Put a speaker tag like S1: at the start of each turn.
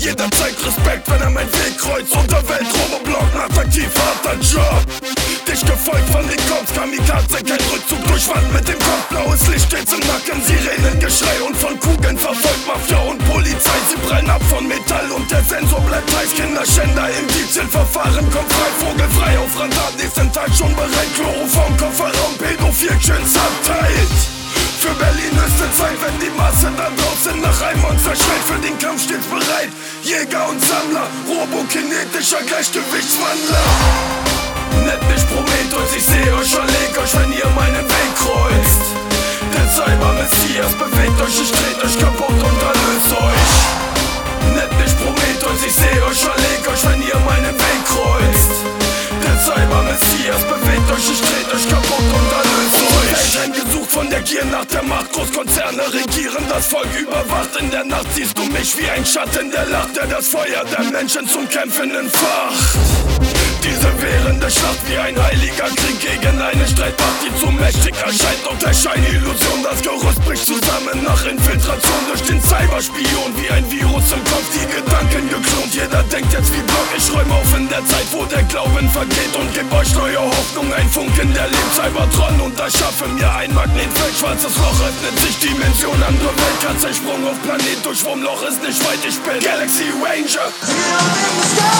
S1: Jeder zeigt Respekt, wenn er mein Weg kreuzt. Unterwelt, Roboblock, attraktiv, harter Job. Dich gefolgt von den Cops, Kamikaze, kein Rückzug durch Wand mit dem Kopf. Blaues Licht stets im Nacken, Sirenengeschrei und von Kugeln verfolgt Mafia und Polizei. Sie brennen ab von Metall und der Sensor bleibt heiß. Kinderschänder im Diebstahlverfahren, kommt frei, vogelfrei auf Randar, nächsten Tag schon bereit. Chloroform, Kofferraum, Pädophilchens abteilt. Für Berlin ist es Zeit, wenn die Masse da draußen nach einem Monster schreit. Für den Kampf stets bereit, Jäger und Sammler, robokinetischer Gleichgewichtswandler. Nennt mich Prometheus, ich seh euch schon, leg euch, wenn ihr meinen Weg kreuzt. Der Cyber-Messias bewegt euch, ich dreht euch kaputt und erlöst euch. Nennt mich Prometheus, ich seh euch schon, leg euch, wenn ihr meinen Weg kreuzt. Der Cyber-Messias bewegt euch, ich dreht euch kaputt und erlöst euch. Heimgesucht von der Gier nach der Macht, Großkonzerne regieren das Volk überwacht. In der Nacht siehst du mich wie ein Schatten, der lacht, der das Feuer der Menschen zum Kämpfen entfacht. Diese währende Schlacht wie ein heiliger Krieg gegen eine Streitmacht, die zu mächtig erscheint. Doch der Scheinillusion, das Gerüst bricht zusammen nach Infiltration durch den Cyberspion. Wie ein Virus im Kopf, die Gedanken geklont. Jeder denkt jetzt wie Block, ich räume auf in der Zeit, wo der Glauben vergeht. Und geb euch neue Hoffnung, ein Funken, der lebt Cybertron. Und erschaffe mir ein Magnetfeld, schwarzes Loch, öffnet sich Dimension, andere Welt. Katzensprung auf Planet durch Wurmloch, ist nicht weit, ich bin Galaxy Ranger.